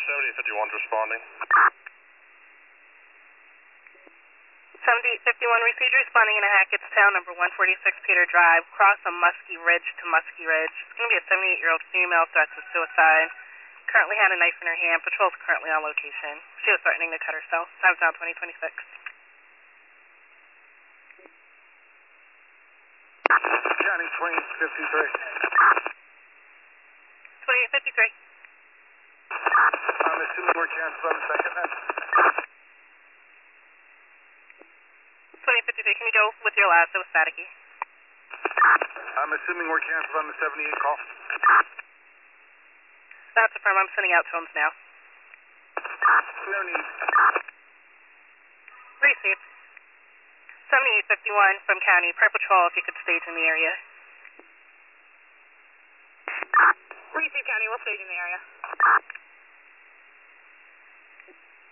7851 responding. 7851, received responding in a Hackettstown, number 146 Peter Drive, cross a Muskie Ridge to Muskie Ridge. It's going to be a 78-year-old female, threats of suicide. Currently had a knife in her hand. Patrol's currently on location. She was threatening to cut herself. Time's now 2026. County 2853. 2853. I'm assuming we're canceled on the second then. 2053, can you go with your last? It was staticky. I'm assuming we're canceled on the 78 call. That's a firm. I'm sending out tones now. No need. Received. 7851 from County. Prayer Patrol, if you could stage in the area. Received, County. We'll stage in the area.